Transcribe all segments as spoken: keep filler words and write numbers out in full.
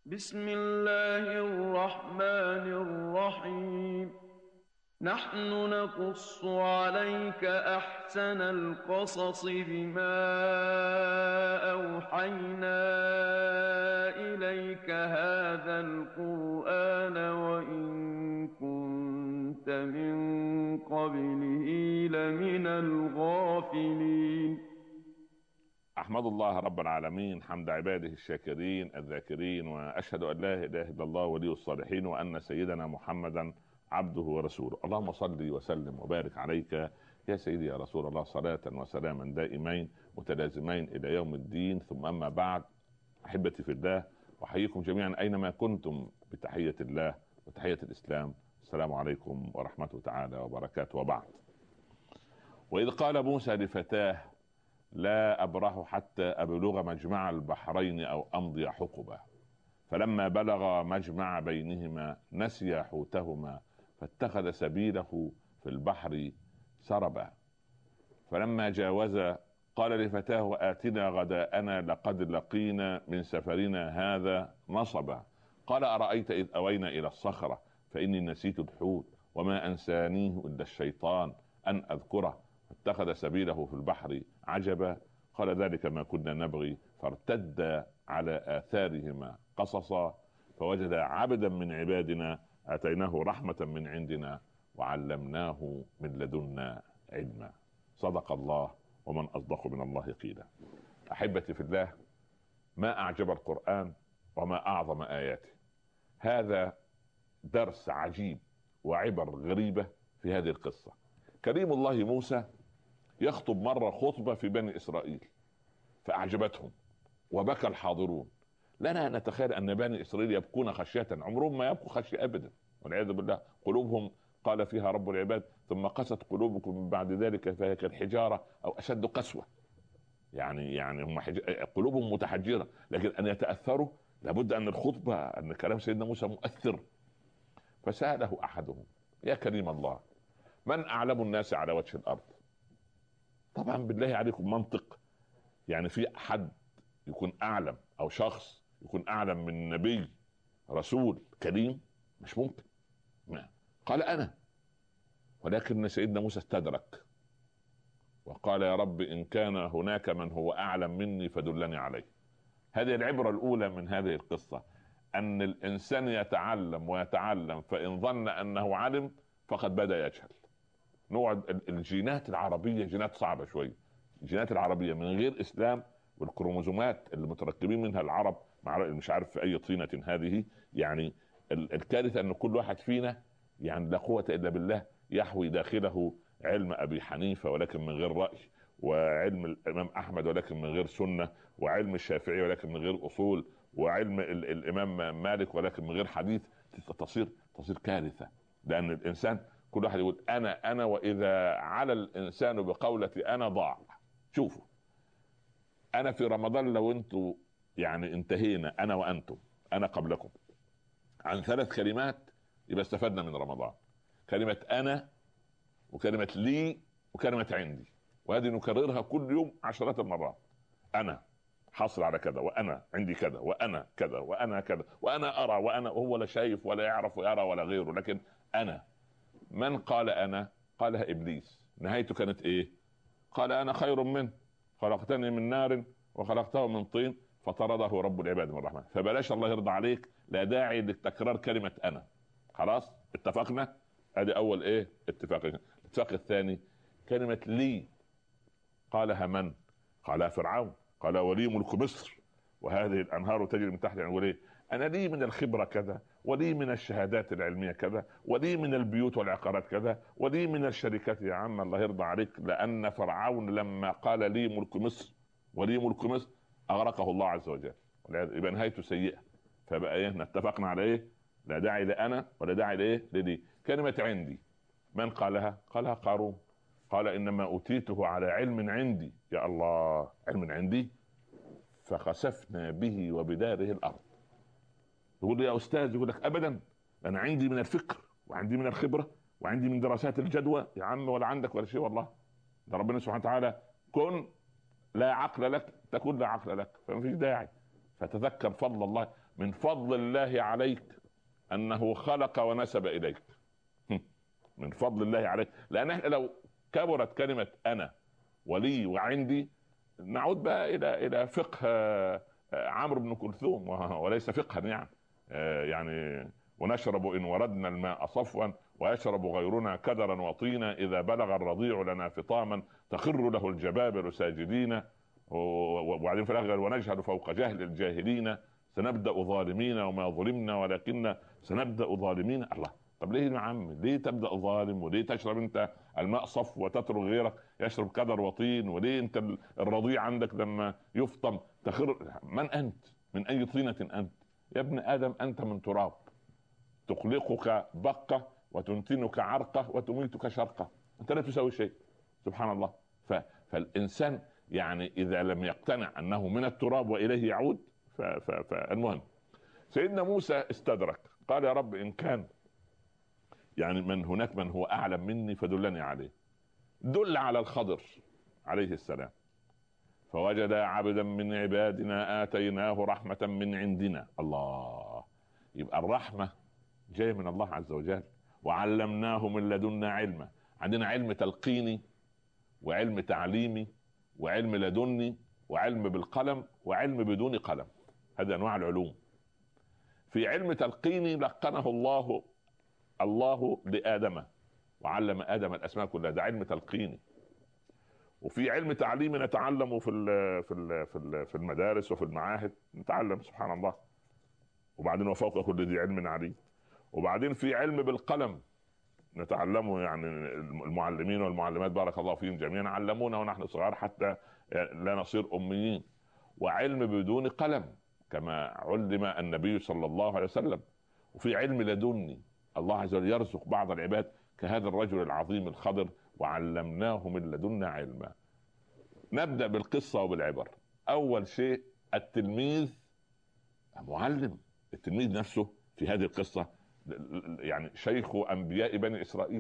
بسم الله الرحمن الرحيم. نحن نقص عليك أحسن القصص بما أوحينا إليك هذا القرآن وإن كنت من قبله لمن الغافلين. أحمد الله رب العالمين حمد عباده الشاكرين الذاكرين، وأشهد أن لا إله إلا الله ولي الصالحين، وأن سيدنا محمدا عبده ورسوله. اللهم صل وسلم وبارك عليك يا سيدي يا رسول الله، صلاة وسلاما دائمين متلازمين إلى يوم الدين. ثم أما بعد، أحبتي في الله، أحييكم جميعا أينما كنتم بتحية الله وتحية الإسلام. السلام عليكم ورحمة تعالى وبركاته. وبعد، وإذ قال موسى لفتاه لا أبرح حتى أبلغ مجمع البحرين أو أمضي حقبة، فلما بلغ مجمع بينهما نسيا حوتهما فاتخذ سبيله في البحر سربا، فلما جاوزا قال لفتاه آتنا غداءنا لقد لقينا من سفرنا هذا نصبا، قال أرأيت إذ أوينا إلى الصخرة فإني نسيت الحوت وما أنسانيه إلا الشيطان أن أذكره، اتخذ سبيله في البحر عجبا، قال ذلك ما كنا نبغي، فارتد على آثارهما قصصا، فوجد عبدا من عبادنا آتيناه رحمة من عندنا وعلمناه من لدنا علما. صدق الله، ومن أصدق من الله قيلا. أحبتي في الله، ما أعجب القرآن وما أعظم آياته. هذا درس عجيب وعبر غريبة في هذه القصة. كريم الله موسى يخطب مرة خطبة في بني إسرائيل فأعجبتهم وبكى الحاضرون. لنا نتخيل أن بني إسرائيل يبكون خشية، عمرهم ما يبكوا خشية أبدا، والعياذ بالله. قلوبهم قال فيها رب العباد ثم قست قلوبكم من بعد ذلك فهي كالحجارة أو أشد قسوة. يعني يعني هم حج... قلوبهم متحجرة، لكن أن يتأثروا لابد أن الخطبة، أن كلام سيدنا موسى مؤثر. فسأله أحدهم يا كريم الله، من أعلم الناس على وجه الأرض؟ طبعا بالله عليكم منطق، يعني في حد يكون اعلم او شخص يكون اعلم من نبي رسول كريم؟ مش ممكن. ما. قال انا، ولكن سيدنا موسى استدرك وقال يا رب ان كان هناك من هو اعلم مني فدلني عليه. هذه العبرة الاولى من هذه القصة، ان الانسان يتعلم ويتعلم فان ظن انه علم فقد بدأ يجهل. نوع الجينات العربية جينات صعبة شوية، الجينات العربية من غير اسلام، والكروموزومات اللي متركبين منها العرب مع مش عارف في اي طينة هذه. يعني الكارثة ان كل واحد فينا يعني لا قوة الا بالله يحوي داخله علم ابي حنيفة ولكن من غير رأي، وعلم الامام احمد ولكن من غير سنة، وعلم الشافعي ولكن من غير اصول، وعلم ال- الامام مالك ولكن من غير حديث. تصير تصير كارثة، لان الانسان كل واحد يقول انا انا واذا على الانسان بقولة انا ضاع. شوفوا، انا في رمضان لو انتوا يعني انتهينا انا وانتم، انا قبلكم، عن ثلاث كلمات يبقى استفدنا من رمضان. كلمة انا، وكلمة لي، وكلمة عندي، وهذه نكررها كل يوم عشرات المرات. انا حاصل على كذا، وانا عندي كذا، وانا كذا، وانا كذا، وانا ارى، وانا هو لا شايف ولا يعرف ويرى ولا غيره، لكن انا. من قال انا؟ قالها ابليس. نهايته كانت ايه؟ قال انا خير منه، خلقتني من نار وخلقته من طين، فطرده رب العباد من الرحمن. فبلاش الله يرضى عليك، لا داعي لتكرار كلمة انا. خلاص اتفقنا؟ ادي اول ايه اتفاق. الاتفاق الثاني كلمة لي. قالها من؟ قالها فرعون. قال ولي ملك مصر وهذه الانهار تجري من تحت. يعني وليه؟ انا لي من الخبره كذا، ولي من الشهادات العلميه كذا، ولي من البيوت والعقارات كذا، ولي من الشركات. يا عم الله يرضى عليك، لان فرعون لما قال لي ملك مصر ولي ملك مصر اغرقه الله عز وجل، يبقى نهايته سيئه. فبقى ايه؟ اتفقنا على ايه؟ لا داعي لانا ولا داعي لايه لدي. كلمه عندي، من قالها؟ قالها قارون. قال انما اوتيته على علم عندي. يا الله، علم عندي؟ فخسفنا به وبداره الارض. يقول لي يا استاذ، يقول لك ابدا، انا عندي من الفكر وعندي من الخبره وعندي من دراسات الجدوى. يا عم ولا عندك ولا شيء والله. ده ربنا سبحانه وتعالى كن لا عقل لك تكون لا عقل لك، فما فيش داعي. فتذكر فضل الله. من فضل الله عليك انه خلق ونسب اليك. من فضل الله عليك، لان احنا لو كبرت كلمة انا ولي وعندي نعود بقى الى الى فقه عمرو بن كلثوم، وليس فقها يعني. يعني ونشرب ان وردنا الماء صفوا ويشرب غيرنا كدرا وطينا، اذا بلغ الرضيع لنا فطاما تخر له الجبابر ساجدين. وبعدين في الاخر ونجهل فوق جهل الجاهلين، سنبدا ظالمين وما ظلمنا ولكن سنبدا ظالمين. الله، طب ليه يا عم؟ ليه تبدا ظالم؟ وليه تشرب انت الماء صف وتترك غيرك يشرب كدر وطين؟ وليه انت الرضيع عندك لما يفطم تخر؟ من انت؟ من اي طينه انت يا ابن ادم؟ انت من تراب، تقلقك بقه وتنتنك عرقه وتميتك شرقه، انت لا تسوي شيء. سبحان الله. ف... فالانسان يعني اذا لم يقتنع انه من التراب واليه يعود. ف... ف... فالمهم سيدنا موسى استدرك، قال يا رب ان كان يعني من هناك من هو اعلم مني فدلني عليه. دل على الخضر عليه السلام، فوجد عبدا من عبادنا اتيناه رحمة من عندنا. الله، يبقى الرحمة جاي من الله عز وجل. وعلمناه من لدنا علما، عندنا علم تلقيني وعلم تعليمي وعلم لدني وعلم بالقلم وعلم بدون قلم، هذه انواع العلوم. في علم تلقيني لقنه الله الله لآدم وعلم آدم الأسماء كلها، ده علم تلقيني. وفي علم تعليمي نتعلم في ال في ال في ال في المدارس وفي المعاهد، نتعلم سبحان الله. وبعدين وفوق كل ذي علم عليم. وبعدين في علم بالقلم نتعلمه، يعني المعلمين والمعلمات بارك الله فيهم جميعا علمونا ونحن صغار حتى لا نصير أميين. وعلم بدون قلم كما علم النبي صلى الله عليه وسلم. وفي علم لدني، الله عز وجل يرزق بعض العباد كهذا الرجل العظيم الخضر، وعلمناه من لدنا علما. نبدأ بالقصة وبالعبر. أول شيء التلميذ معلم. التلميذ نفسه في هذه القصة يعني شيخ أنبياء بني إسرائيل،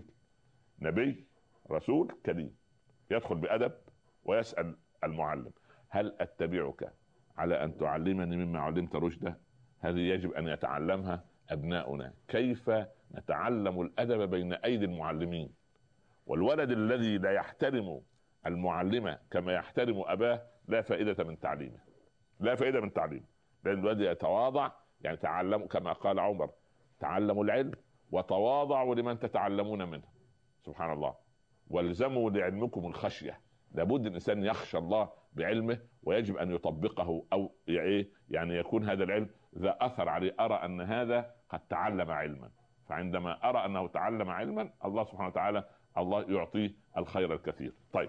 نبي رسول كريم، يدخل بأدب ويسأل المعلم هل أتبعك على أن تعلمني مما علمت رشدا؟ هذه يجب أن يتعلمها أبناؤنا، كيف نتعلم الأدب بين أيدي المعلمين. والولد الذي لا يحترم المعلمة كما يحترم أباه لا فائدة من تعليمه، لا فائدة من تعليمه. لأن الولد يتواضع، يعني تعلموا كما قال عمر تعلموا العلم وتواضعوا لمن تتعلمون منه. سبحان الله. والزموا لعلمكم الخشية، لابد الإنسان يخشى الله بعلمه ويجب أن يطبقه، أو يعني يكون هذا العلم ذا أثر عليه، أرى أن هذا قد تعلم علما. فعندما أرى أنه تعلم علما الله سبحانه وتعالى الله يعطيه الخير الكثير. طيب،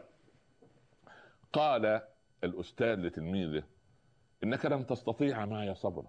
قال الأستاذ لتلميذه إنك لم تستطيع معي صبرا،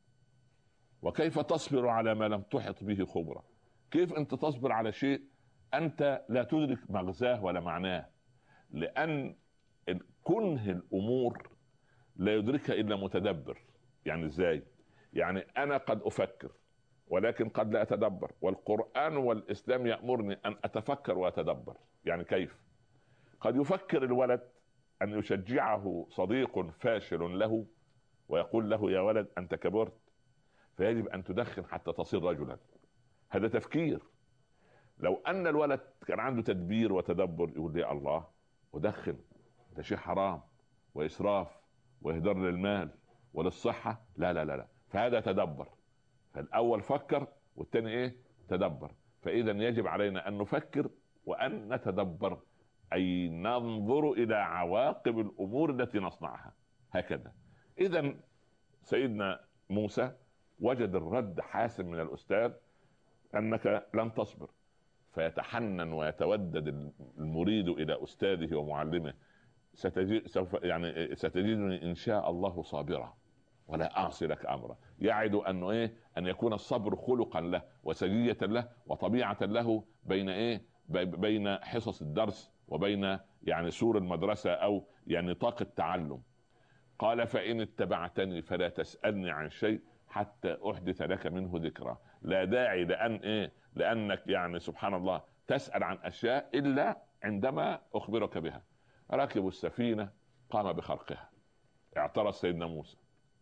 وكيف تصبر على ما لم تحط به خبرا؟ كيف أنت تصبر على شيء أنت لا تدرك مغزاه ولا معناه؟ لأن كنه الأمور لا يدركها إلا متدبر. يعني إزاي؟ يعني أنا قد أفكر ولكن قد لا أتدبر، والقرآن والإسلام يأمرني أن أتفكر وأتدبر. يعني كيف؟ قد يفكر الولد أن يشجعه صديق فاشل له ويقول له يا ولد أنت كبرت فيجب أن تدخن حتى تصير رجلا. هذا تفكير. لو أن الولد كان عنده تدبير وتدبر يقول لي الله ودخن ده شيء حرام وإسراف وإهدار للمال وللصحة، لا لا لا لا، فهذا تدبر. فالأول فكر والثاني إيه؟ تدبر. فإذا يجب علينا أن نفكر وأن نتدبر، أي ننظر إلى عواقب الأمور التي نصنعها. هكذا. إذا سيدنا موسى وجد الرد حاسم من الأستاذ أنك لن تصبر، فيتحنن ويتودد المريد إلى أستاذه ومعلمه ستجد سوف يعني ستجدني إن شاء الله صابرا ولا أعصي لك أمرا. يعد أنه إيه؟ أن يكون الصبر خلقا له وسجية له وطبيعة له بين إيه؟ بين حصص الدرس وبين يعني سور المدرسة أو يعني طاقة تعلم. قال فإن اتبعتني فلا تسألني عن شيء حتى أحدث لك منه ذكرى. لا داعي لأن إيه؟ لأنك يعني سبحان الله تسأل عن أشياء إلا عندما أخبرك بها. ركبوا السفينة قام بخرقها. اعترض سيدنا موسى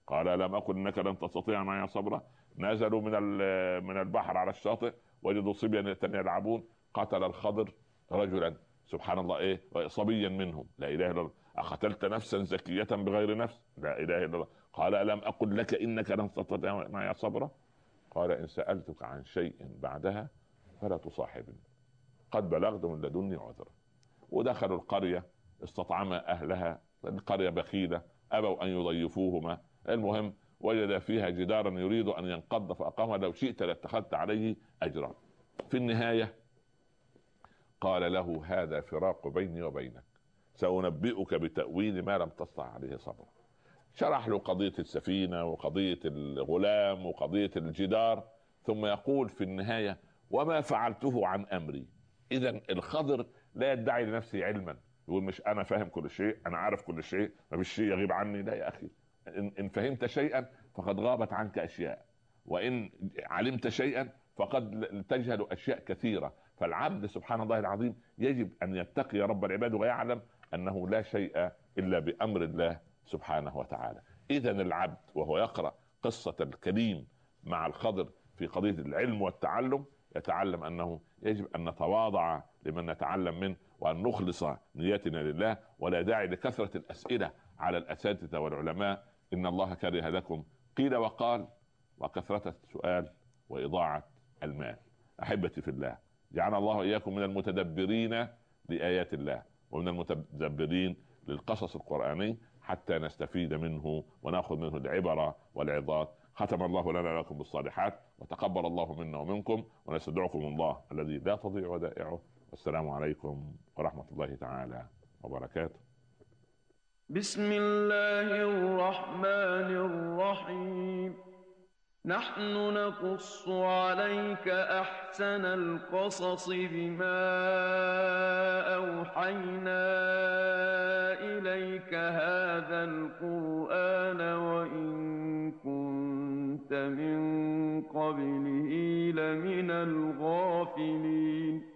قال ألم أقل إنك لن تستطيع معي صبرا. نزلوا من من البحر على الشاطئ، وجدوا صبيا يلعبون، قتل الخضر رجلا سبحان الله ايه صبيا منهم، لا اله الا الله. اقتلت نفسا زكية بغير نفس، لا اله الا الله. قال الم اقل لك انك لن تستطيع معي صبرا. قال ان سالتك عن شيء بعدها فلا تصاحبني، قد بلغت من لدني عذرا. ودخلوا القرية، استطعما اهلها، القرية بخيلة، ابوا ان يضيفوهما. المهم وجد فيها جدارا يريد ان ينقض فاقام، لو شئت لاتخذت عليه اجرا. في النهاية قال له هذا فراق بيني وبينك، سأنبئك بتأويل ما لم تستطع عليه صبرا. شرح له قضية السفينة وقضية الغلام وقضية الجدار، ثم يقول في النهاية وما فعلته عن أمري. إذن الخضر لا يدعي لنفسه علما، يقول مش أنا فاهم كل شيء، أنا عارف كل شيء، ما فيش شيء يغيب عني. لا يا أخي، إن فهمت شيئا فقد غابت عنك أشياء، وإن علمت شيئا فقد تجهل أشياء كثيرة. فالعبد سبحان الله العظيم يجب أن يتقي رب العباد ويعلم أنه لا شيء إلا بأمر الله سبحانه وتعالى. إذن العبد وهو يقرأ قصة الكريم مع الخضر في قضية العلم والتعلم يتعلم أنه يجب أن نتواضع لمن نتعلم منه، وأن نخلص نيتنا لله، ولا داعي لكثرة الأسئلة على الأساتذة والعلماء. إن الله كره لكم قيل وقال وكثرة السؤال وإضاعة المال. أحبتي في الله، جعل الله إياكم من المتدبرين لآيات الله ومن المتدبرين للقصص القرآني حتى نستفيد منه ونأخذ منه العبرة والعظات. ختم الله لنا ولكم بالصالحات، وتقبل الله منا ومنكم، ونستودعكم الله الذي لا تضيع ودائعه. والسلام عليكم ورحمة الله تعالى وبركاته. بسم الله الرحمن الرحيم. نحن نقص عليك أحسن القصص بما أوحينا إليك هذا القرآن وإن كنت من قبله لمن الغافلين.